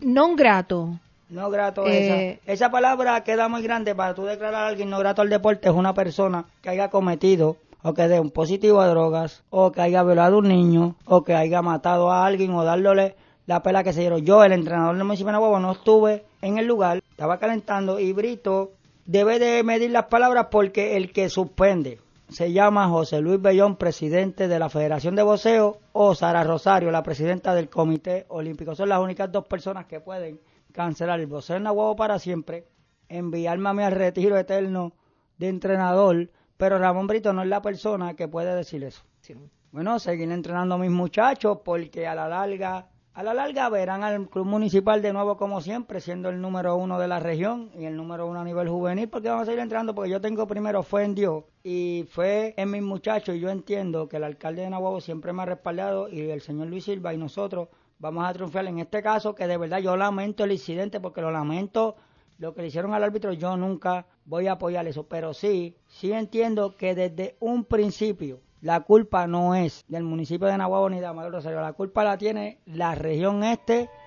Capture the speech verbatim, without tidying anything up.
non grato. No grato Eh, esa. Esa palabra queda muy grande para tú declarar a alguien no grato al deporte. Es una persona que haya cometido o que dé un positivo a drogas, o que haya violado a un niño, o que haya matado a alguien, o dándole la pela que se dieron. Yo, el entrenador del municipio de Nahuatl, no estuve en el lugar, estaba calentando, y Brito debe de medir las palabras porque el que suspende se llama José Luis Bellón, presidente de la Federación de Boxeo, o Sara Rosario, la presidenta del Comité Olímpico. Son las únicas dos personas que pueden cancelar el boxeo en Nahuatl para siempre, enviarme a mí al retiro eterno de entrenador, pero Ramón Brito no es la persona que puede decir eso. Sí. Bueno, seguir entrenando a mis muchachos porque a la larga, a la larga verán al club municipal de nuevo como siempre, siendo el número uno de la región y el número uno a nivel juvenil, porque vamos a seguir entrenando porque yo tengo primero fe en Dios y fe en mis muchachos, y yo entiendo que el alcalde de Nahuatl siempre me ha respaldado, y el señor Luis Silva y nosotros vamos a triunfar en este caso, que de verdad yo lamento el incidente porque lo lamento. Lo que le hicieron al árbitro, yo nunca voy a apoyar eso, pero sí, sí entiendo que desde un principio la culpa no es del municipio de Nahuatl ni de Amador Rosario, la culpa la tiene la región este